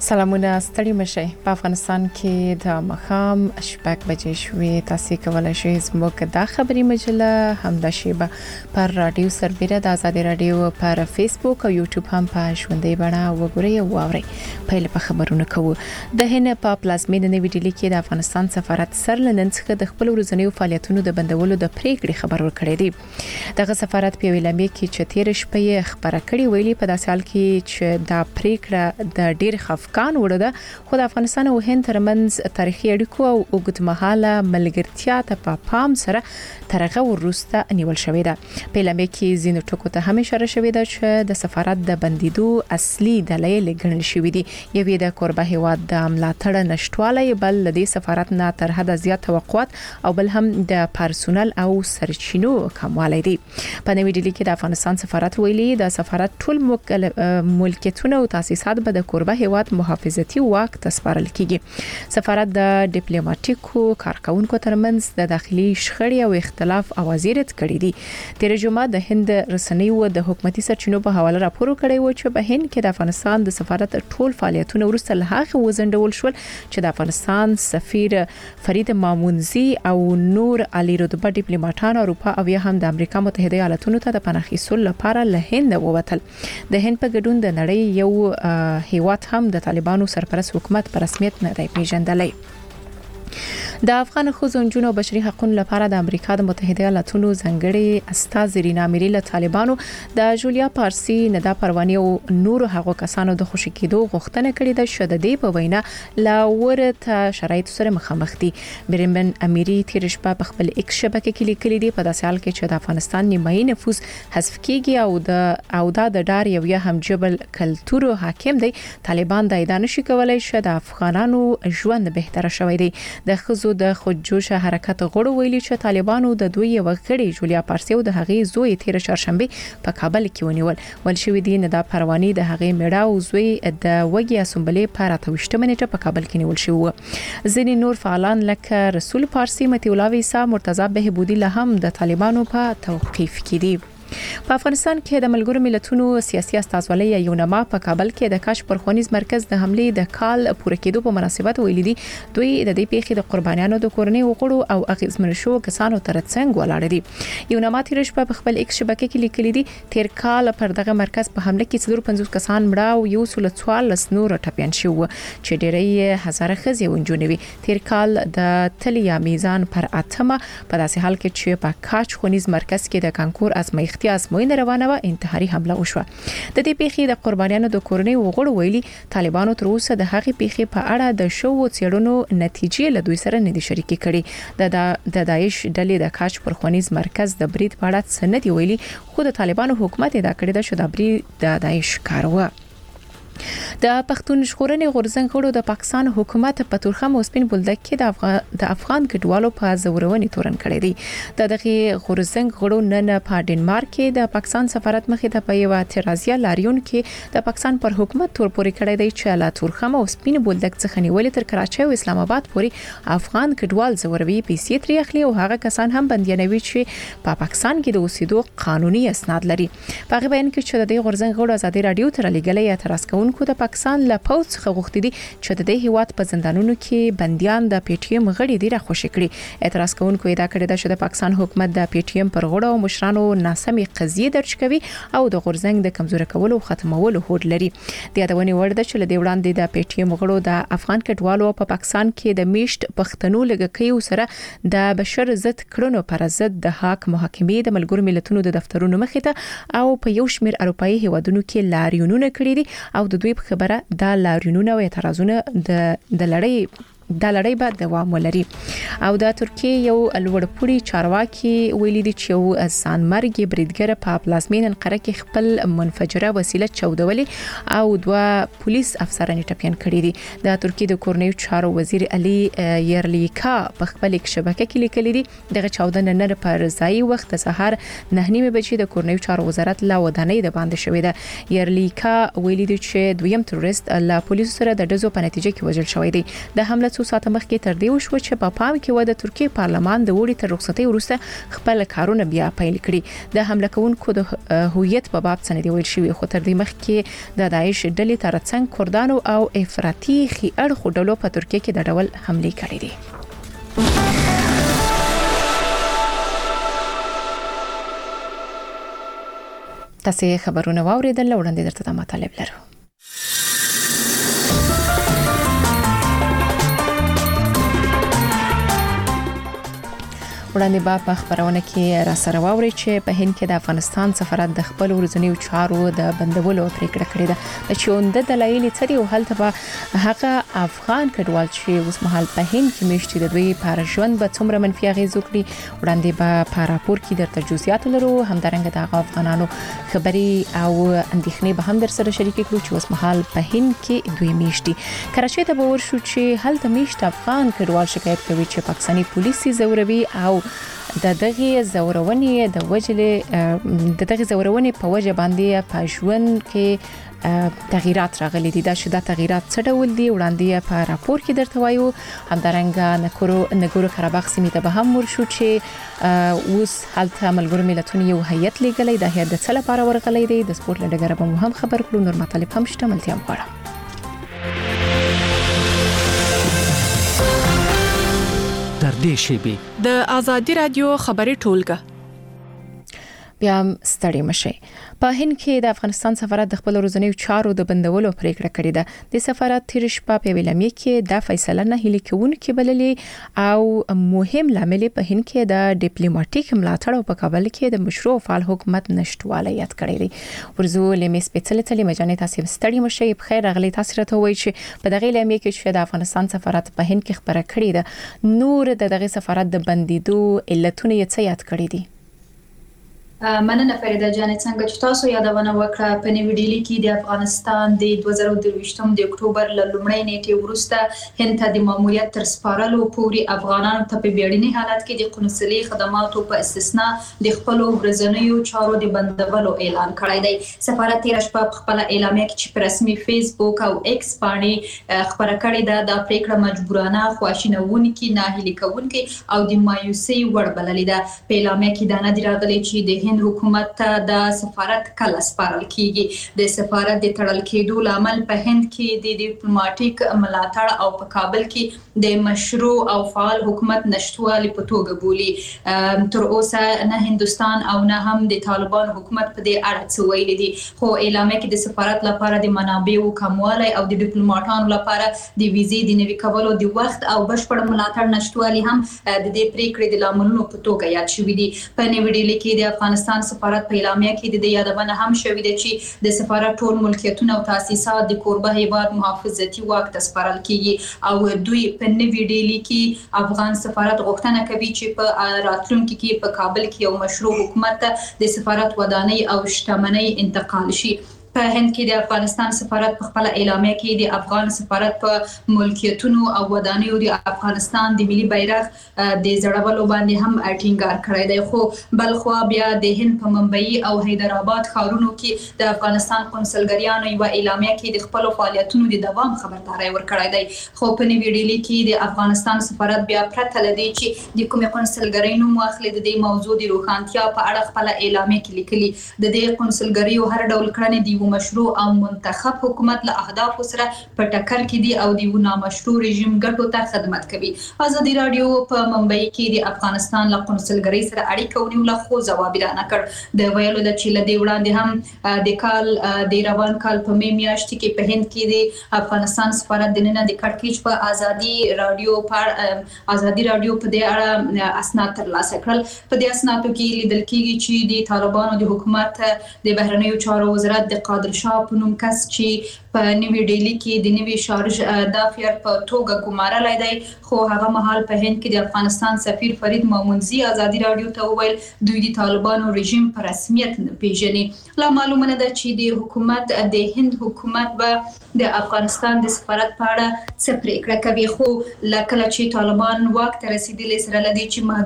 سلامونه ستړي مشي په افغانستان کې د مخام شپږ بجې شوې تاسو کولای شئ زموږ د خبري مجله هم د شیبه پر رادیو سربېره د آزادي رادیو پر فیسبوک او یوټیوب هم په ژوندۍ بڼه وګورئ او واورئ. په په خبرونه کوو د هند په پلازمینه نوې ډیلي کې د افغانستان سفارت سر لنن څخه د خپل ورځنیو فعالیتونو د بندولو د پریکړې خبر ورکړی دی. دغه سفارت په ویلامې کې چې تیر شپه خبره کړې ویلي په داسې حال کې چې دا پریکړه د ډیر خفقان وړه خو د افغانستان او هند ترمنځ تاریخي اړیکو او اوږدمهاله ملګرتیا ته په پام سره ترغه ورسته نیول شوې ده. په لمې کې زینو ټکو ته هم اشاره شوې ده چې د سفارت د بندیدو اصلي دلایل ګڼل شوې دي. یوې د کوربه هیواد د ملاتړ نشټوالی بل د سفارت نه تر حد زیات توقعات او بل هم د پرسونل او سرچینو کموالی دي. په نوې ډیلي کې د افغانستان سفارت ویلي د سفارت ټول ملکیتونه او تاسیسات به د کوربه هیواد محافظتي واک تسپارل کیږي. سفارت د ډیپلوماټیکو کارکونکو ترمنځ د داخلي شخړې او اختلاف اوازې رد کړې دي. تیر جمعه د هند رسنیو د حکومتي سرچینو په حواله راپور کړی و چې په هند کې د افغانستان د سفارت ټول فعالیتونه ورسته له هغه وزندول شول چې د افغانستان سفیر فرید مامونزي او نور علی رتبه ډیپلوماټان اروپا او یا هم د امریکا متحده ایالاتونو ته د پناه اخیستلو لپاره له هند ووتل. د هند په ګډون د نړۍ یو هیواد هم د طالبانو سرپرست حکومت په رسمیت نه دی پیژندلی. د افغان ښځو او بشري حقوقو لپاره د امریکا د متحده ایالاتونو ځنګړي استاذ رینا میری له طالبانو د جولیا پارسي ندا پرواني او نور هغو کسانو د خوشی کېدو غوښتنه کړې ده چې د دې په وینا لا ورته شرایط سره مخامخ دي. برمن امیری تیر شپه په خپل ایکس شبکې کې لیکلي دي په داسې حال کې چې د افغانستان نیمایي نفوس حذف کیږي او د ډار یو یا هم جبل کلتور حاکم دی. طالبان د ادانه شي کولای شي د افغانانو ژوند بهتر شوي دي. د خزو د خودجوش حرکت غړو ویلي چې طالبانو د دوی یو غړي جولیا پارسي او د هغې زوی تیر چهارشنبه په کابل کې ونیول. ول شوې دي ندا پرواني د هغې میړه او زوی د وګي اسمبلې په 28 منټه په کابل کې نیول شو. ځینې نور فعالان لکه رسول پارسي متي الله ویسا مرتضی بهبودی له هم د طالبانو په توقیف کې دي. په افغانستان کې د ملګرو ملتونو سیاسي استازولۍ یونما په کابل کې د کاش پرخونیز مرکز د حملې د کال پوره کېدو په مناسبت ویلي دي دوی د دې پیښې د قربانیانو د کورنۍ وګړو او اغیزمن شو کسانو ترڅنګ ولاړ دي. یونما تیر شپه په خپل ایکس شبکې کې لیکلي دي تیر کال پر دغه مرکز په حمله کې 450 کسان مړه او یو سل 44 نور ټپيان شو چې ډېرې هزاره خزي ونجونوي. تیر کال د تلیا میزان پر اتمه په داسې حال کې چې په کاش خونیز مرکز کې د کانکور ازمایښتي ازموینه روانه و انتحاري حمله وشوه. د دې پیښې د قربانیانو د کورنۍ وګړو ویلي طالبانو تر اوسه د هغې پیښې په اړه د شو څېړنو نتیجې له دوی سره نه دي شریکې کړي. د داعش ډلې د کاش پرخونیز مرکز د برید په اړه څه نه دی ویلي خو د طالبانو حکومت ادعا کړې ده چې د برید د داعش کار و. د پښتون ژغورنې غورځنګ غړو د پاکستان حکومت په تورخم او سپین بولدک کې د افغان کډوالو په زورونې تورن کړی دی. د دغه غورځنګ غړو نن په ډنمارک کې د پاکستان سفارت مخې ته په یو اعتراضیه لاریون کې د پاکستان پر حکومت تور پورې کړی دی چې لا تورخم او سپین بولدک څخه نیولې تر کراچۍ او اسلام آباد پورې افغان کډوال زوروي پیسې ترې اخلي او هغه کسان هم بنديانوي چې په پاکستان کې د اوسېدو قانوني اسناد لري. په هغه بیان کې چې د غورځنګ غړو آزادي رادیو تر لګلې اعتراض کوونکو د پاکستان له پوځ څخه غوښتي دي چې د دې هیواد په زندانونو کې بنديان د پی ټی ایم غړي دي راخوشي کړي. اعتراض کوونکو ادعا کړې ده چې د پاکستان حکومت د پی ټی ایم پر غړو او مشرانو ناسمې قضیې درج کوي او د غورځنګ د کمزوري کولو او ختمولو هوډ لري. د یادونې وړ ده چې له دې وړاندې د پی ټی ایم غړو د افغان کډوالو په پاکستان کې د میشت پښتنو لګکیو سره د بشر ضد کړنو پر ضد د حق محاکمې د ملګرو ملتونو د دفترونو مخې ته او په یو شمېر اروپאי هیوادونو کې لاریونونه کړي دي او د دوی په خبره دا لاریونونه او اعتراضونه د لړۍ به دوام ولري. او د ترکیه یو لوړپوړي چارواکي ویلي دي چې یو ځانمرګي بریدګر په پلازمین انقره کې خپل منفجره وسیله چودولې او دوه پولیس افسران ټپيان کړي دي. د ترکیه د کورنیو چارو وزیر علي یرلیکا په خپل شبکې کې لیکلي دي دغه چاودنه نه پر ځای وخت سهار 9:30 بجې د کورنیو چارو وزارت لا ودانۍ د باندې شوې ده. یرلیکا ویلي دي چې دویم تروریست له پولیسو سره د دزو په نتیجه کې وژل شوی دی. د حمله څو ساعته مخکې تر دې وشو چې په پام کې و د ترکیه پارلمان د وړي تر رخصتۍ وروسته خپل کارونه بیا پیل کړي. د حمله کوونکو د هویت په باب څه نه دی ویل شوی، خو تر دې مخکې د داعش ډلې ترڅنګ کردانو او افراطي خي اړخو ډلو په ترکیه کې د ډول حمله کړې دي. تاسو خبرونه واوریدل، وړاندې درته د مطالب لرو. وړاندې په خبرونه کې را سره واوري چې په هند کې د افغانستان سفارت د خپل ورځنیو چارو د بندولو پریکړه کړې ده. د چوند دلایل څه دي او هلته به هغه افغان کډوال چې اوس مهال په هند کې میشتي د دوی پر ژوند به څومره منفي اغیز وکړي. وړاندې په راپور کې درته جزئیات لرو، همدارنګه د افغانانو خبري او اندېښنې به هم در سره شریک کړو چې اوس مهال په هند کې دوی میشتي. کراچۍ ته به ورشو چې هلته میشت افغان کډوال شکایت کوي چې پاکستاني پولیس زوروي او د دغه زورونې د زورونې په وجه باندې په ژوند کې تغیرات راغلي دي. دا شوه تغیرات څه ډول دي وړاندې په راپور کې درته وایو. همدارنګه نګورو قرهباغ سیمې ته به هم ورشو چې اوس هلته ملګرو ملتونو یو هیئت لېږلی. دا هیئت د څه لپاره ورغلی دی؟ د سپورت له ډګره به مو هم خبر کړو. نور مطالب هم شته، ملتیا غواړم. در دې شیبې د آزادي رادیو خبري ټولګه بیا ستړي مشي. په هند کې د افغانستان سفارت د خپل ورځنیو چارو د بندولو پریکړه کړې ده. د سفارت تیر شپه په ویلامې کې د فیصله نه هلي کوونکې بللې او مهم لامل په هند کې د ډیپلوماټیک ملاتړ او په کابل کې د مشروع فعال حکومت نشټوالی یاد کړی دی. ورزو لمې سپیڅلې تلې مجانې تاسو ستړي مشي. بخیر راغلی. تاسو راته وایي چې په دغه لامل کې چې د افغانستان سفارت په هند کې خبره کړې ده، نور دغه سفارت د بندیدو علتونه یې څه یاد کړی دي؟ مننه فریده جان. څنګه چې تاسو یادونه وکړه په نیو ډیلی کې د افغانستان د 2023 د اکتوبر ل لومړۍ نیټې وروسته هند ته د ماموریت تر سپارلو پورې افغانانو ته په بیړني حالت کې د قونسلي خدماتو په استثنا د خپل ورځنیو چارو د بندولو اعلان کړی دی. سفارت تیر شپه په خپل اعلامیه کې په رسمي فیسبوک او ایکس باندې خبره کړې ده د پریکړه مجبورانه، خواشینونکې، ناهیلي کوونکې او د مایوسۍ وړ بللې ده. په اعلامیه کې دا نه دی راغلی چې د هند حکومت ته د سفارت کله سپارل کیږي. د سفارت د تړل کېدو لامل په هند کې د ډیپلوماټیک ملاتړ او په کابل کې د مشروع او فعال حکومت نشټوالي په توګه بولي. تر اوسه نه هندستان او نه هم د طالبان حکومت په دې اړه څه ویلي دي، خو اعلامیه کې د سفارت لپاره د منابعو کموالی او د ډیپلوماټانو لپاره د ویزې د نوي کولو د وخت او بشپړ ملاتړ نشټوالي هم د دې پریکړې د لاملونو په توګه یاد شوي دي. په نیو ډیلی کې د افغانستان سفارت په اعلامیه کې د یادونه هم شوې ده چې د سفارت ټول ملکیتونه او تاسیسات د کوربه هیواد محافظتي واک ته سپارل کیږي او دوی په نیو ډیلی کې افغان سفارت غوښتنه کوي چې په راتلونکي کې په کابل کې یو مشروع حکومت د سفارت ودانۍ او شتمنۍ انتقال شي. په هند کې د افغانستان سفارت په خپل اعلامیه کې د افغان سفارت په ملکیتونو او ودانیو د افغانستان د ملي بیرغ د زړولو باندې هم ټینګار کړی دی. خو بل خو بیا د هند په ممبئی او حیدرآباد ښارونو کې د افغانستان قونسلګریانو یو اعلامیه کې د خپل فعالیتونو د دوام خبرداري ورکړی دی. خو په نیو ډیلی کې د افغانستان سفارت بیا پرته لدی چې د کومې قونسلګرۍ نوم واخلي د دې موضوع د روښانتیا په اړه خپل اعلامیه کې لیکلي. د دې قونسلګریو هر ډول کړنې د مشروع او منتخب حکومت له اهدافو سره په ټکر کې دي او د نامشروع رژیم ګټو ته خدمت کوي. آزادي رادیو په ممبئی کې د افغانستان له قونسلګرۍ سره اړیکه ونیوله خو ځواب را نه کړ. د ویلو د چې لدی وړاندې هم د کال د روان کال په می میاشت کې په هند کې د افغانستان سفارت د نن د کړکېچ په آزادي رادیو په دې اړه اسناد ترلاسه کړل. په دې اسنادو کې لیدل کېږي چې د طالبانو د حکومت د بهرنیو چارو وزارت د قادر شاه په نوم کس چې په نیو ډیلی کې د نیوي شارج دافیر په توګه ګمارلای دی، خو هغه مهال په هند کې د افغانستان سفیر فرید مامونزي آزادي رادیو ته وویل دوی د طالبانو رژیم په رسمیت نه پیژني. لا معلومه نه ده چې د حکومت د هند حکومت به د افغانستان د سفارت په اړه څه پریکړه کوي. خو لکه چې طالبان واک ته رسیدلی سره لدی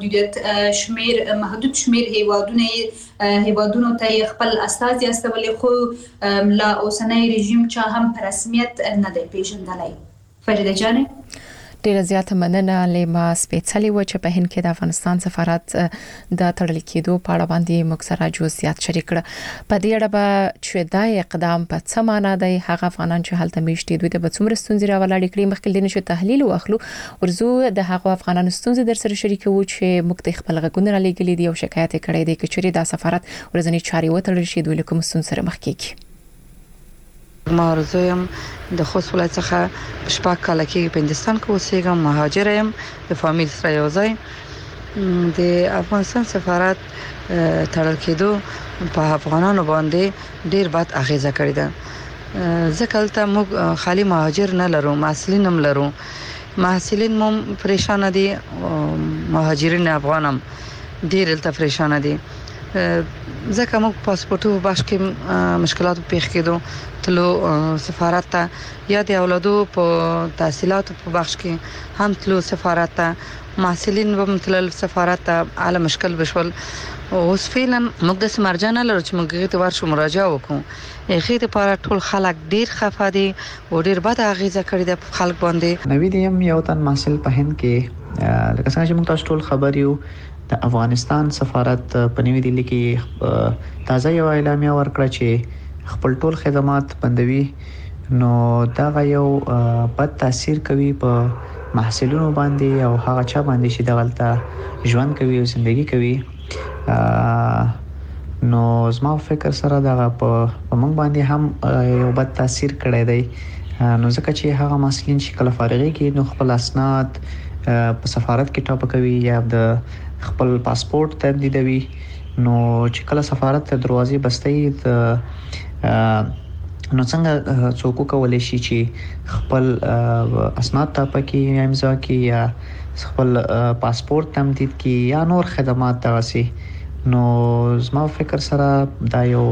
چې محدود شمیر هیوادونو ته خپل استازي استولي، خو لا اوسنۍ رژیم چا هم په رسمیت نه دی پیژندلی. فریده جان ډیره زیاته مننه لیما سپیڅلې و چې په هند کې د افغانستان سفارت د تړل کېدو په اړه باندې مکسره جزئیات شریک کړه. په دې اړه به چې دا اقدام په څه معنا دی هغه افغانان چې هلته میشتي دوی ته به څومره ستونزې راولاړې کړي مخکې دې نشو تحلیل واخلو ورزو د هغه افغانانو ستونزې در سره شریکو چې مخکې خپل غږونه لګلې دي او شکایت کړي دي چې چیرې د سفارت ورځنی چاري وتړل شي دوی کوم ستونزې سره مخ کیږي. ما ارزویم د خوست ولایت څخه شپږ کاله کې په هندستان کې اوسېږم، مهاجر یم، د فامیل سره یو ځای. د افغانستان سفارت تړل کېدو په افغانانو باندې ډیر بد اغیزه کړې ده. ځکه دلته موږ خالي مهاجر نه لرو، محصلین هم لرو. محصلین مو پریشان دي، مهاجرین افغانم ډیر دلته پریشان دي. ځکه موږ پاسپورتو بخش کې مشکلات پیښ کېدو تلو سفارت ته یا د اولادو په تحصیلاتو په بخش کې هم تلو سفارت ته، محصلین هم تلل سفارت ته، اعلی مشکل بشول. اوس فعلا موږ د سمرجانه لرو چې موږ ته ورشو مراجعه وکړو. اخیری لپاره ټول خلک ډیر خفه دي او ډیر بد اغیزه کړې ده په خلک باندې. نوی دیم یو تن محصل په هند کې لکه څنګه چې موږ تاسو ټول خبر یو د افغانستان سفارت په نوی دلی کې تازه یو اعلامیه ورکړه چې خپل ټول خدمات بندوي. نو دا یو بد تاثیر کوي په محصلینو باندې او هغه چا باندې چې دغلته ژوند کوي او زندگی کوي. نو زما فکر سره دا په موږ باندې هم یو بد تاثیر کړی دی. نو ځکه چې هغه محصلین چې کله فارغي کې نو خپل اسناد په سفارت کې ټاپ کوي یا د خپل پاسپورت تمدیدوي، نو چې کله سفارت ته دروازې بستې نو څنګه څوک کولای شي چې خپل اسناد ټاپ کې امضا کې یا خپل پاسپورت تمدید کې یا نور خدمات تاسي. نو زما فکر سره دا یو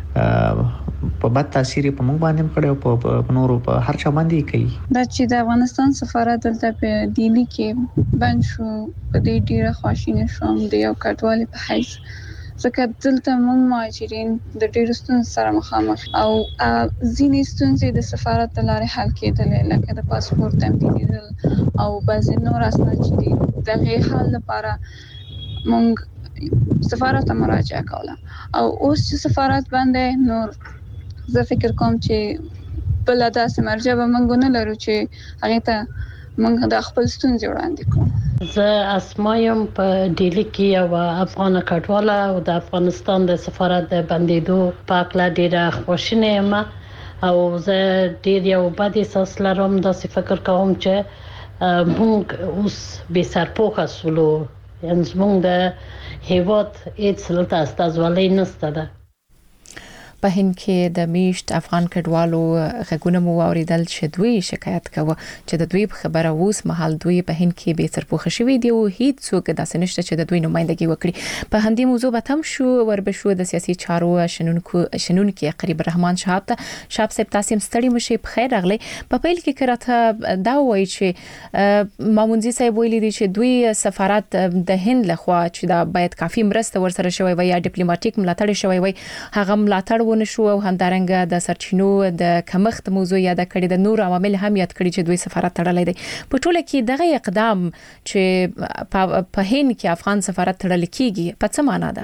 په بد تاثیر په موږ باندې کړي او په نورو په هر چا باندې کوي. دا چې د افغانستان سفارت دلته په دلی کې بند شو په دې ډیره خواشینه شوم د یو کډوال په حیث، ځکه دلته موږ مهاجرین د ډیرو ستونزو سره مخامخ او ځینې ستونزې د سفارت د لارې حل کېدلې لکه د پاسپورت تمدیدول او بعضې نور اسناد چې دي دغه حل لپاره موږ سفارت ته مراجعه کوله. او اوس چې سفارت باندې نور زه فکر کوم چې بل داسې مرجع به موږ نه لرو چې هغه ته موږ د خپل ستونزې وړاندې کوو. زه اسمایم په ډیلی کې یو افغان کډواله او د افغانستان د سفارت د بندیدو په اړه ډیره خوشاله یم او زه ډیر یو بد احساس لرم. داسې فکر کوم چې موږ اوس به سرپوښه سولو، یعنی موږ د هیواد هیڅ لته استازولۍ نشته ده. په هند کې د میشت افغان کډوالو غږونه مو اوریدل چې دوی شکایت کوي چې د دوی په خبره اوس مهال دوی په هند کې به سرپوښه شوی دی او هیڅ څوک داسې نشته چې د دوی نمائندګي وکړي. په همدې موضوع به تم شو وربشو د سیاسي چارو شنونکو قریب الرحمن شاب صاحب تاسو ستړي مشي په خیر راغلی. په پیل کې کراته دا وایي چې مامونځي صاحب ویلي دي چې دوی سفارت د هند لخوا چې دا باید کافي مرسته ورسره شوی وي یا ډیپلوماټیک ملاتړ شوی وي هغه ملاتړ ونشو او همدارنګه د سرچینو د کمښت موضوع یاد کړی د نور عوامل هم یاد کړی چې دوی سفارت تړلې دي. په ټوله کې دغه اقدام چې په هند کې افغان سفارت تړل کیږي په څه معنا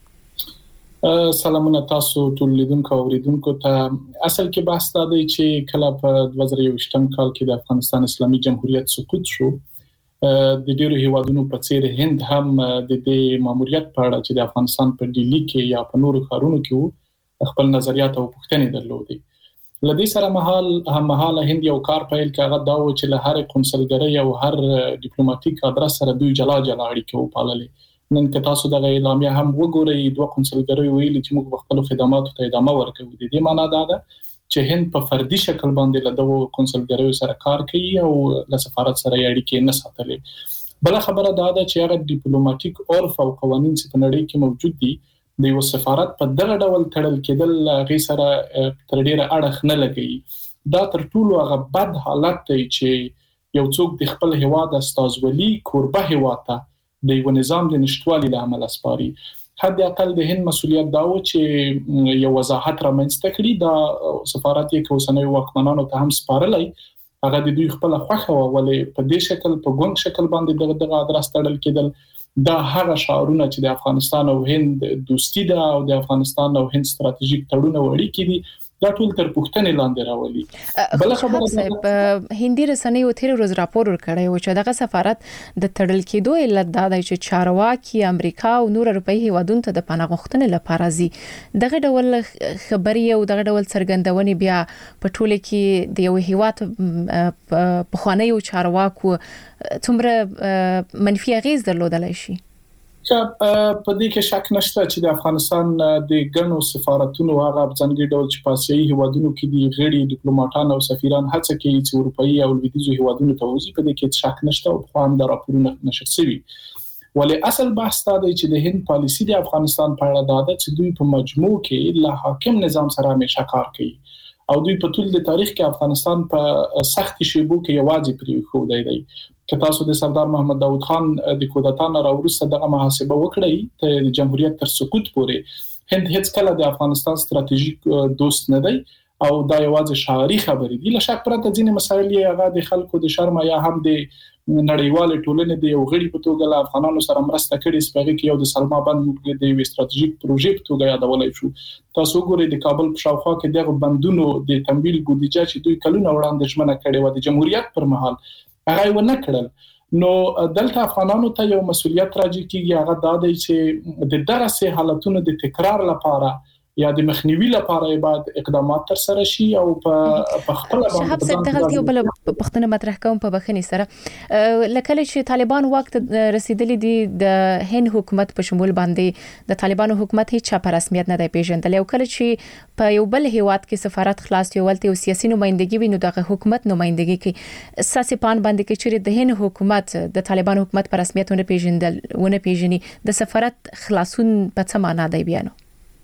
ده؟ سلامونه تاسو ټول لیدونکو او اوریدونکو ته. اصل کې بحث دا دی چې کله په 2021 کال کې د افغانستان اسلامي جمهوریت سقوط شو، د ډیرو هیوادونو په څیر هند هم د دې ماموریت په اړه چې د افغانستان په ډیلی کې یا په نورو ښارونو کې خپل نظریات او پوښتنې درلودي. لدې سره مهاله هند یو کار پیل کړ، هغه دا و چې له هر قونسلګرۍ او هر ډیپلوماټیک ادرس سره دوی جلا اړیکې وپاللې. نن که تاسو دغه اعلامیه هم وګورئ، دوه قونسلګرۍ ویلي چې موږ خپل خدماتو ته ادامه ورکوو. د دې معنی دا ده چې هند په فردي شکل باندې له دغه قونسلګریو سره کار کوي او له سفارت سره اړیکې نه ساتلې. بل خبره دا ده چې هغه ډیپلوماټیک عرف او قوانين چې په نړۍ کې موجود دي د یو سفارت په دغه ډول تړل کېدل غي سره تر ډیره اړخ نه لګي. دا تر ټولو هغه بد حالت دی چې یو څوک د خپل هیواد استازولي کوربه هیواد ته د یو نظام د نشټوالي له عمل اسپاري. حد اقل د هند مسولیت دا و چې یو وضاحت رامنځته کړي. دا سفارت یې کوسنوي واکمنانو ته هم سپارلای هغه د دوی خپل خوخه ولې په دې شکل په ګونګ شکل باندې دغه ادرس تړل کېدل دا هغه شعارونه چې د افغانستان او هند دوستي ده او د افغانستان او هند ستراتیژیک تړون وړي کړي دا ټول تر پوښتنې لاندې راولي. بل خبره هندي رسنیو تیر ورځ راپور ورکړی و چې دغه سفارت د تړل کېدو علت دا دی چې چارواکي امریکا او نور اروپאי هیوادونو ته د پناه غوښتنې لپاره زی دغه ډول خبري او دغه ډول څرګندونې بیا په ټوله کې د یو هیواد په خواني او چارواکو څومره منفي اغیز درلودلای شي. په دې کې شک نشته چې د افغانستان د ګڼو سفارتونو هغه ځانګړي ډول چې په آسیایي هیوادونو کې د غړي ډیپلوماټان او سفیران هڅه کوي چې اروپאי او لویدیځو هیوادونو ته وځي په دې کې شک نشته او په هم د راپورونو نشر شوی ولی اصل بحث دا دی چې د هند پالیسی د افغانستان په اړه دا ده چې دوی په مجموع کې له حاکم نظام سره همیشه کار کوي او دوی په ټول د تاریخ کې افغانستان په سخت شیبو کې یوازې پرې خو دی که تاسو د سردار محمد داود خان د کودتا نه راوروسته دغه محاسبه وکړئ ته د جمهوریت تر سقوط پورې هند هیڅ کله د افغانستان ستراتیژیک دوست نه دی او دا یوازې شعاري خبرې دي له شک پرته ځینې مسایل یې هغه د خلکو د شرم یا هم د نړیوال ټولنې د یو غړي په توګه له افغانانو سره مرسته کړې سپېږي کې یو د سلما بند د یو ستراتیژیک پروژې په توګه یادولای شو. تاسو ګورئ د کابل په شاوخوا کې دغه بندونو د تمویل بودیجه چې دوی کلونه وړاندې ژمنه کړې و د جمهوریت پر مهال هغه ونه کړل نو دلته افغانانو ته یو مسولیت راځي چې هغه دا دی چې د دغه حالتونو د تکرار لپاره یا د مخنیوي لپاره باید اقدامات تر سره شي او په خپل شهاب صاحب دغه یو بل پښتنه مطرح کوم په بخنی سره لکه چې طالبان وخت رسیدلی دي د هند حکومت په شمول باندې د طالبانو حکومت هیڅ په رسمیت نه دی پیژندل او کله چې په یو بل هیواد کې سفارت خلاص یو ولته سیاسي نمائندګي ویني د حکومت نمائندګي کې ساسپان باندې کې چې د هند حکومت د طالبانو حکومت په رسمیت ونه پیژني د سفارت خلاصون په څه معنا دی بیانو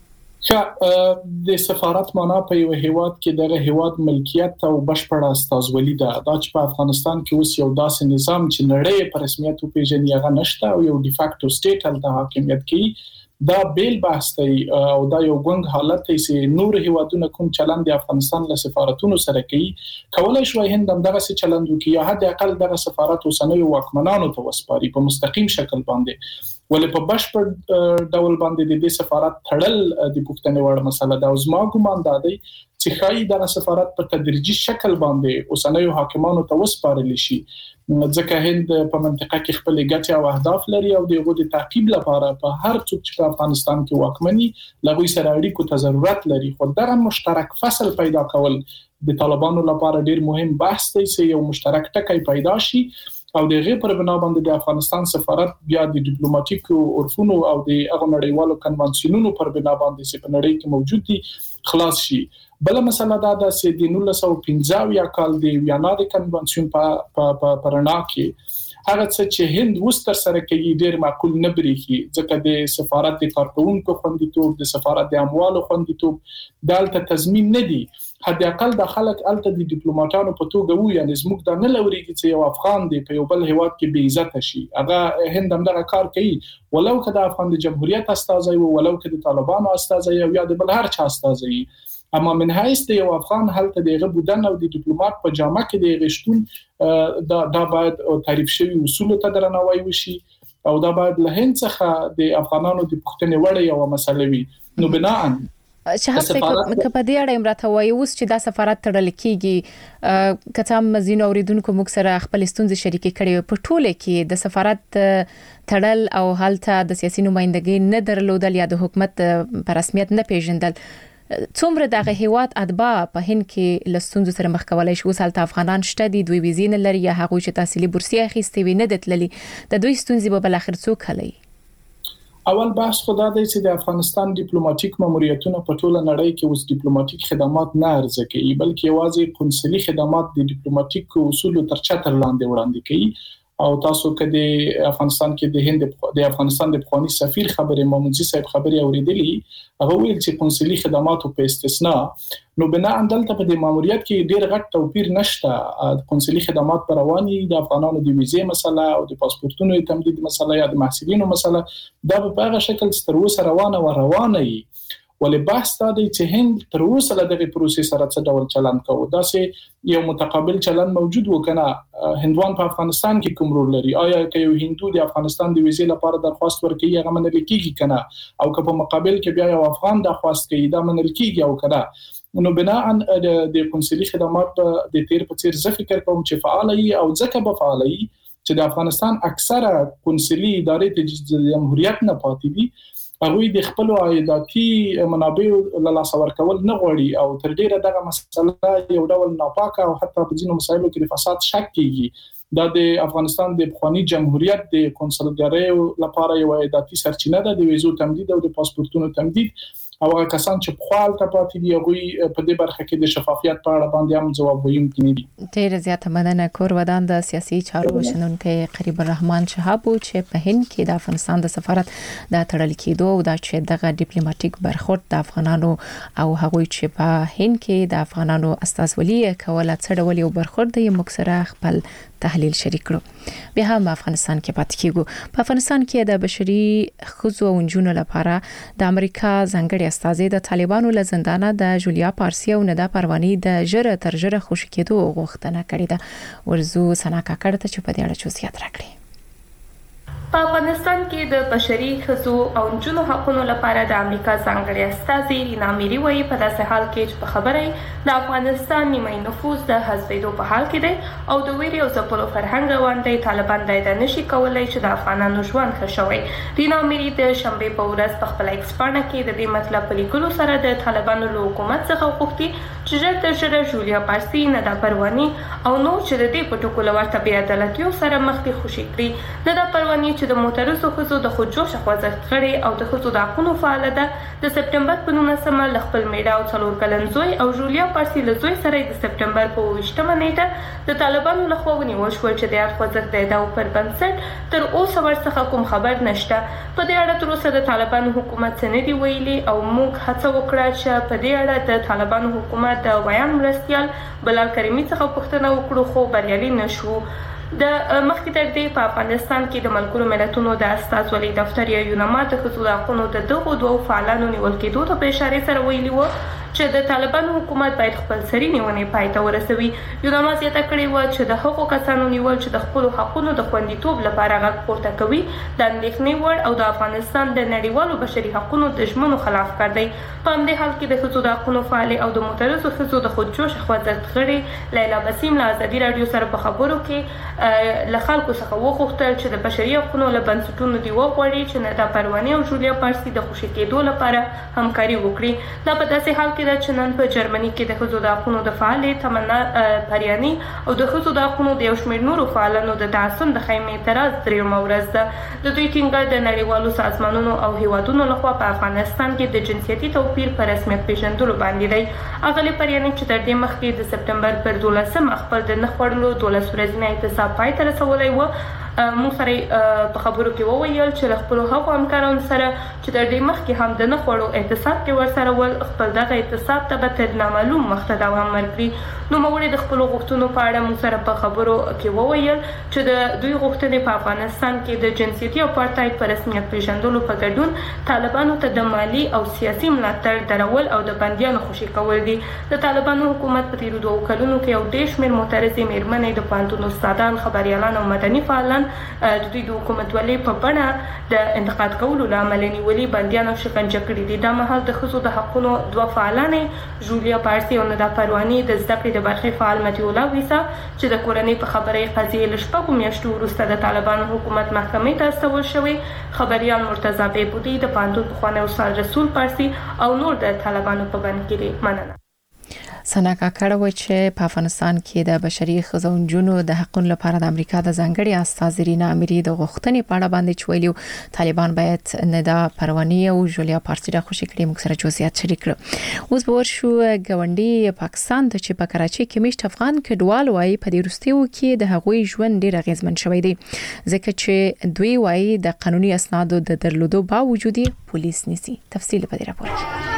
د سفارت معنا په یو هیواد کې دغه هیواد ملکیت او بشپړه استازولي ده دا چې په افغانستان کې اوس یو داسې نظام چې نړۍ په رسمیت پیژني هغه نشته او یو ډی فاکټو سټیټ هلته حاکمیت کوي دا بیل بحث دی او دا یو ګونګ حالت دی چې نور هیوادونه کوم چلند د افغانستان له سفارتونو سره کوي کولای شوی هند هم دغه چلند وکړي یا حد اقل دغه سفارت اوسنوي واکمنانو ته وسپاري په مستقیم شکل باندې ولې په بشپړ ډول باندې د دې سفارت تړل د پښتنې وړ مسله ده او زما ګومان دا دی چې خای د سفارت په تدریجي شکل باندې اوسنوي حاکمانو ته وسپارل شي ځکه هند په منطقه کې خپل ګټې او اهداف لري او دغه د تعقیب لپاره په هر څوک چې په افغانستان کې واکمني لغوي سره اړیکو ته ضرورت لري خو دغه مشترک فصل پیدا کول د طالبانو لپاره ډیر مهم بحث دی چې یو مشترک ټکی پیدا شي او دغه پر بنا باندې د افغانستان سفارت بیا د ډیپلوماټیک عرفونو او د هغه نړیوالو کنوانسیونونو پر بنا باندې چې په نړۍ کې موجود دي خلاص شي. بل مسله دا ده چې د 1915 کال د ویانا د کنوانسیون په رڼا کې هغه څه چې هند وستر سره کوي ډیر معقول نه بریخي ځکه د سفارت د کارکونکو خوندیتوب د سفارت د اموالو خوندیتوب دالته تضمین نه دي حد اقل د خلک الته د ډیپلوماټانو په توګه وو یعنی زموږ د نه لوريږي چې یو افغان دی په یو بل هیواد کې بې عزت شي هغه هند هم دغه کار کوي ولو که د افغان د جمهوریت استازي او ولو که د طالبانو استازي او یا د بل هر چا استازي اما من حیث د یو افغان هلته دغه بودن او د ډیپلوماټ په جامه کې د غشتون دا باید تعریف شوی اصول ته درناوی وشي او دا باید له هند څخه د افغانانو د پښتنې وړ یو مسله وي نو بناء شهاب صاحب په دې اړه امراته وایي اوس چې دا سفارت تړل کیږي کته مزین اوریدونکو موږ سره خپل ستونزې شریکې کړي په ټوله کې د سفارت تړل او حالته د سیاسي نمائندګۍ نه درلودل یا د حکومت په رسمیت نه پیژندل څومره دغه هیواد اتباع په هند کې لستونزو سره مخ کولای شي وسالته افغانان شته دي دوی ویزې نه لري یا هغه چې تحصیلي بورسیه اخیستي وي نه دتللي د دوی ستونزې په بل اخر څوک حلوي اول بحث خدا دی چې د افغانستان ډیپلوماټیک ماموریتونه په ټوله نړۍ کې اوس ډیپلوماټیک خدمات نه ارزه کوي بلکې یوازې قونسلي خدمات د ډیپلوماټیک اصولو تر چتر لاندې وړاندې کوي او تاسو کې د افغانستان کې د هند د افغانستان د پخوانی سفیر خبرې مامونځي صاحب خبرې اوریدلې هغه ویل چې قونسلي خدماتو په استثناء نو بنا اندلته په د ماموریت کې ډیر غټ توپیر نشته قونسلي خدمات پر رواني د افغانانو د ویزې مسله او د پاسپورتونو تمدید مسله یا د محصلینو مسله دا په هغه شکل ستر وسه روانه وي ولې بحث دا دی چې هند تر اوسه له دغه پروسې سره څه ډول چلند کوي. دا چې یو متقابل چلند موجود وکنه هندوان په افغانستان کې کوم رول لري؟ آیا که یو هندو د افغانستان د ویزې لپاره درخواست ورکړي هغه منل کیږي کنه؟ او که په مقابل کې بیا یو افغان درخواست کوي دا منل کیږي او کنه؟ نو بناء د قونسلي خدمات د تیر په څیر زه فکر کوم چې فعال وي او ځکه به فعال وي چې د افغانستان اکثره قونسلي ادارې د جمهوریت نه پاتې دي، هغه د خپل عایداتي منابعو له لاس ورکول نه غواړي او تر ډیره دغه مسله یو ډول ناپاکه او حتی په ځینو مسایلو کې د فساد شک کیږي. دا د افغانستان د پخوانی جمهوریت د قونسلګریو لپاره یو عایداتي سرچینه ده، د ویزو تمدید او د پاسپورتونو تمدید، او کسان چې په خپل تپاتې دی هغه په دې برخه کې د شفافیت په اړه باندې هم ځواب ویونکي نه دي. ډیر زیاته مننه. کور ودان د سیاسي چارو شنونکو قریب الرحمن شهاب چې په هند کې د افغانستان د سفارت د تړل کېدو او د چې دغه ډیپلوماټیک برخورد د افغانانو او هغوی چې په هند کې د افغانانو استازولي کوله څه ډول یو برخورد دی مکسره خپل تحلیل شریک کړو. بیا هم افغانستان کې پاتې کیږو. په افغانستان کې د بشري ښځو او نجونو لپاره د امریکا ځانګړي استازي د طالبانو له زندانه د جولیا پارسی او ندا پروانی د ژره تر ژره خوشی کېدو غوښتنه کړې ده. ورزو سنا کاکړ ته چې په دې اړه چوسیات راکړي. په افغانستان کې د بشري ښځو او نجونو حقوقو لپاره د امریکا ځانګړي استازي رینا میری وایي په داسې حال کې چې په خبرې د افغانستان نیمه نفوذ د حذفېدو په حال کې دی او د ویري او ځپلو فرهنګ روان دی، طالبان دا نشي کولای چې د افغانانو ژوند ښه شوی. رینا میری د شنبې په ورځ په خپل ایکس پاڼه کې د دې مطلب په لیکلو سره د طالبانو له حکومت څخه وغوښتي چې ژر تر ژره جولیا پارسی، ندا پروانی او نو چې د دې په ټکو لورته بې عدالتیو سره مخ دي خوشي کړي. ندا پروانی چې د معترضو ښځو د خودجوش خوځښت غړي او د ښځو د حقوقو فعاله ده، د سپټمبر په 19مه له خپل میړه او 4 کلن زوی او جولیا پارسی له زوی سره د سپټمبر په 28مه نیټه د طالبانو لخوا ونیول شو چې د خوځښت د ادعاو پر بنسټ تر اوسه ورڅخه کوم خبر نشته. په دې اړه تر اوسه د طالبانو حکومت څه نه دی ویلي او موږ هڅه وکړه چې په دې اړه د طالبانو حکومت د بیان مرستیال بلال کریمي څخه پوښتنه وکړو خو بریالي نشو. د مخکې تر دې په افغانستان کې د ملګرو ملتونو د استازولۍ دفتر یا یوناما د ښځو د حقوقو د دغو دوو فعالانو نیول کېدو ته په اشاره سره ویلي و چې د طالبانو حکومت باید خپل سري نیونې پای ته ورسوي. یوناما زیاته کړې و چې د هغو کسانو نیول چې د خپل حقوقو د خوندیتوب لپاره غږ پورته کوي د اندېښنې وړ او د افغانستان د نړیوالو بشري حقوقو د ژمنو خلاف کار دی. په همدې حال کې د ښځو د حقوقو فعالې او د معترضو ښځو د خودجوش خوځښت غړي لیلا بسیم له ازادي راډیو سره په خبرو کې له خلکو څخه وغوښتل چې د بشري حقوقو له بنسټونو دی وغواړي چې ندا پروانی او جولیا پارسی د خوشي کېدو لپاره همکاري وکړي. دا په داسې حال کې د چنن په جرمني کې د ښځو د حقوقو د فعالې تمنا پریانی او د ښځو د حقوقو د یو شمېر نورو فعالانو د تعصب د خیمې اعتراض درېیمه ورځ ده. د دوی ټینګار د نړیوالو سازمانونو او هیوادونو لخوا په افغانستان کې د جنسیتي توپیر په رسمیت پیژندلو باندې دی. اغلی پریانی چې تر دې مخکې د سپټمبر پر 12مه خپل د نه خوړلو 12 ورځنی اعتصاب پای ته رسولی و، موږ سره په خبرو کې وویل چې خپل هغو همکارانو سره چې تر دې مخکې هم د نه خوړو اعتصاب کې ورسره ول خپل دغه اعتصاب ته به تر نامعلوم وخته دوام ورکړي. نوموړي د خپلو غوښتنو په اړه موږ سره په خبرو کې وویل چې د دوی غوښتنې په افغانستان کې د جنسیتي اپارټاید په رسمیت پیژندلو په ګډون طالبانو ته د مالی او سیاسي ملاتړ درول او د بندیانو خوشي کول دي. د طالبانو حکومت په تیرو 2 کلونو کې یو ډېر شمېر معترضې مېرمنې د پوهنتون استادان، خبریالان او مدني فعالان د دوی د حکومتولۍ په بڼه د انتقاد کولو له امله نیولي، بندیان او شکنجه کړي دي. دا مهال د ښځو د حقوقو 2 فعالانې جولیا پارسی او ندا پروانی د زده کړې د برخې فعال متي الله ویسا چې د کورنۍ په خبرې قضیې له 6 میاشتو وروسته د طالبانو حکومت محکمې ته استول شوی، خبریال مرتضی بیبودی د پوهنتون پخوانی استاد رسول پارسی او نور د طالبانو په بند کې دي. مننه. سنا کاکړ و چې په افغانستان کې د بشري ښځو او نجونو د حقوقو لپاره د امریکا د ځانګړي استازي رینا میری د غوښتنې په اړه باندې چویلیو طالبان باید ندا پروانی او جولیا پارسی د خوشي کړي موږ سره جزئیات شریک کړو. اوس به ورشو ګاونډي پاکستان ته چې په کراچي کې میشت افغان کډوال وایي په دې وروستیو کې د هغوی ژوند ډیر اغیزمن شوی دی ځکه چې دوی وایي د قانوني اسنادو د درلودو باوجود پولیس نیسي. تفصیل په دې راپور کې.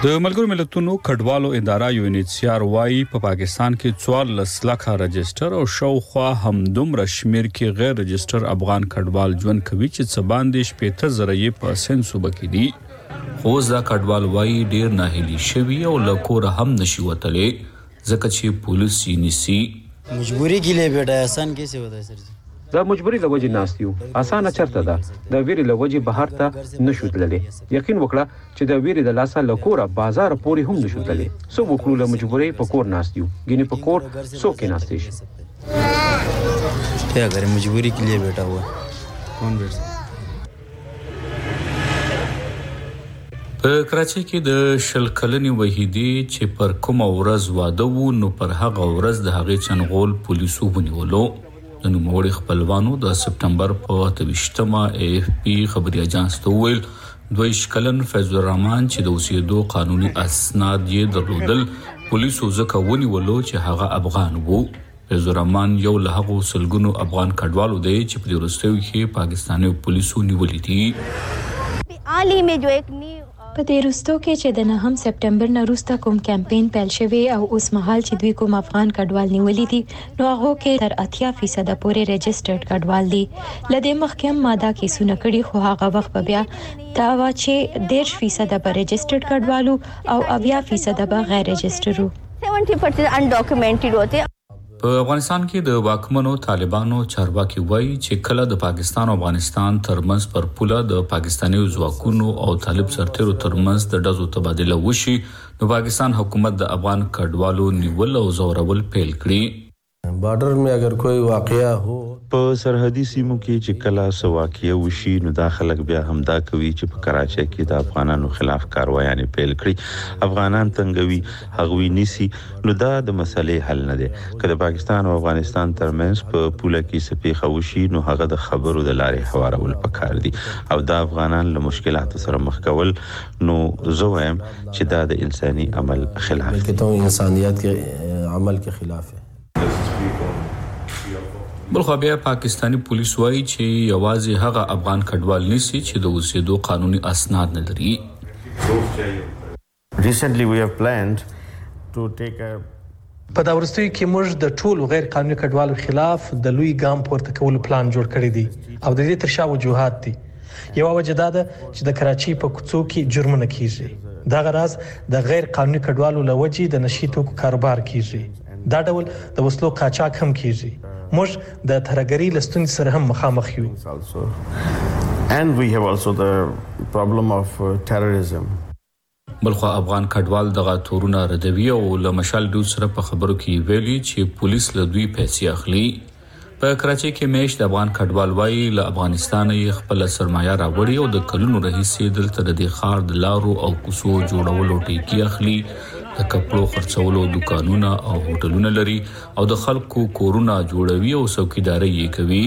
د ملګرو ملتونو کډوالو اداره یونیسیار وايي په پاکستان کې 14 لک رجستر او شاوخوا همدومره شمیر کې غیر رجستر افغان کډوال ژوند کوي چې څه باندې 80% صوبه کې دي. خو ځا کډوال وايي ډیر ناهیلي شوی او لکور هم نشي وتلې ځکه چې پولیس یې نسی. مجبوری کې له بیٹا آسان کیسه ودا سر دا مجبوری لوجه ناستیو اسانه چرته ده د ویری لوجه بهر ته نشو تللې یقین وکړه چې د ویری د لاسه لکوره بازار پوري هم نشو تللې سو وکړو له مجبوری په کور ناستیو ګینه په کور سو کې ناستې क्या करें मजबूरी के लिए बैठा हुआ कौन बैठ په کراچۍ کې د شل کلنې وحیدې چې پر کوم ورځ واده وو نو پر هغه ورځ د هغې چنغول پولیسو ونیولو. د نوموړي خپلوانو د سپټمبر په 28مه AFP خبري اجانس ته ویل 22 کلن فیض الرحمن چې د اوسېدو قانوني اسناد یې درلودل پولیسو ځکه ونیولو چې هغه افغان وو. فیض الرحمن یو له هغو سلګونو افغان کډوالو دی چې په وروستیو کې پاکستاني پولیسو نیولې دي. حالي में जो एक په دې وروستو کې چې د 9 سپټمبر نه وروسته کوم کمپاین پیل شوی او اوس مهال چې دوی کوم افغان کډوال نیولې دي نو هغه کې تر 80% پورې ريجسترډ کډوال دي. لدې مخکې ماده کې سونه کړي خو هغه وخت په بیا دا وا چې 10% به ريجسترډ کډوالو او 80% به غیر ريجسترو 70% undocumented होते. په افغانستان کې د واکمنو طالبانو چارواکي وایي چې کله د پاکستان او افغانستان ترمنځ پر پوله د پاکستاني ځواکونو او طالب سرتیرو ترمنځ د ډزو تبادله وشي نو پاکستان حکومت د افغان کډوالو نیول او زورول پیل کړي. بارډر में अगर कोई वाकया हो په سرحدي سیمو کې چې کله سواکیه وشي نو دا خلک بیا همدا کوي چې په کراچۍ کې د افغانانو خلاف کاروایانې پیل کړي افغانان تنګوي هغوی نیسي نو دا د مسلې حل نه دی. که د پاکستان او افغانستان ترمنځ په پوله کې سپیخه وشي نو هغه د خبرو د لارې هوارول پکار دي او دا افغانان له مشکلاتو سره مخ کول نو زه وایم چې دا د انساني عمل خلاف دی ته انسانیت کې عمل کې خلاف دی. بلخو بیا پاکستانی پولیس وایي چې یوازې هغه افغان کډوال نیسي چې د اوسېدو قانوني اسناد نه لري. Recently we have planned to take a په دا ورستیو کې موږ د ټولو غیر قانوني کډوالو خلاف د لوی ګام پورته کولو پلان جوړ کړی دی او د دې تر شا وجوهات دي. یو وجه دا ده چې د کراچۍ په کوڅو کې جرمونه کیږي. دا غراز د غیر قانوني کډوالو لوجې د نشي توکو کاروبار کیږي. دا ډول د وسلو قاچاق هم کیږي. موږ د ترهګرۍ لستون سره هم مخامخ یو. And we have also the problem of terrorism. بلخو افغان کډوال دغه تورونه ردوي او له مشال ډو سره په خبرو کې ویلي چې پولیس له دوی پیسې اخلي. په کراچۍ کې میش د افغان کډوال وایي له افغانستان یې خپل سرمایه راوړي او د کلونو راهیسې دلته د خار د لارو او کوڅو جوړولو ټیکی اخلي د کپړو خرڅولو دکانونه او هوټلونه لري او د خلکو کورونه جوړوي او څوکیداري یې کوي.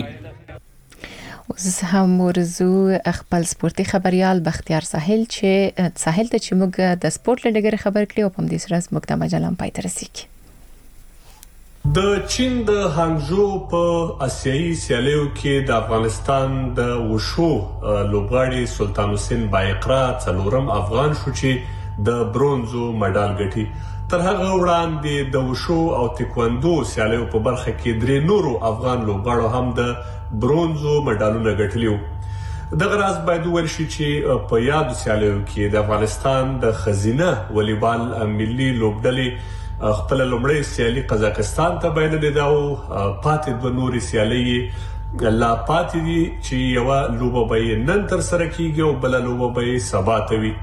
اوس هم ورزو خپل سپورتي خبريال بختیار ساحل ته چې موږ د سپورت لړګر خبر کړی او په دې سره موږ د مجلم پای ته رسیدو. د چین د هانګژو په آسیایي سیالیو کې د افغانستان د وشو لوبغاړي سلطان حسین بایقرا څلورم افغان شو چې د برونزو مډال ګټي. تر هغه وړاندې د وشو او تکواندو سیالیو په برخه کې درې نورو افغان لوبغاړو هم د برونزو مډالونه ګټلیو. دغه راز باید ورشي چې په یادو سیالیو کې د افغانستان د خزینه والیبال ملي لوبډلې خپل لومړی سیالي قزاقستان ته بایللې ده او پاتې دوه نورې سیالۍ لا پاتې دي چې یوه لوبه به نن تر سره کیږي او بله لوبه به سبا ته وي.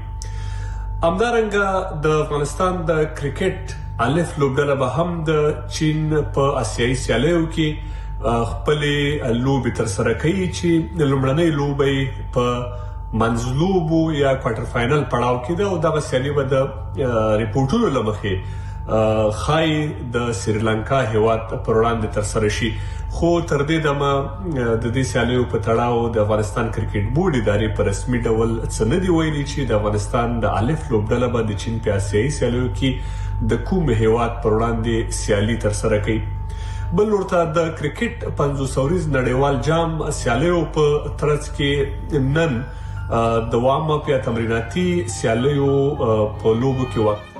همدارنګه د افغانستان د کرکټ الف لوبډله به هم د چین په آسیایي سیالیو کې خپل لوبې تر سره کوي چې لومړنۍ لوبه په منځلوبو یا کوارټر فائنل پړاو کې ده او دغه سیالي به د ریپورټونو لمخې خای د سریلانکا هیواد پر وړاندې تر سره شي. خو تر دې دمه د دې سیالیو په تړاو د افغانستان کرکټ بورډ ادارې په رسمي ډول څه نه دی ویلي چې د افغانستان د الف لوبډله به د چین په آسیایي سیالیو کې د کوم هیواد پر وړاندې سیالي تر سره کوي. بل ورته د کرکټ 500 نړیوال جام سیالیو په ترڅ کې نن دوام په تمریناتي سیالیو په لوبو کې وخت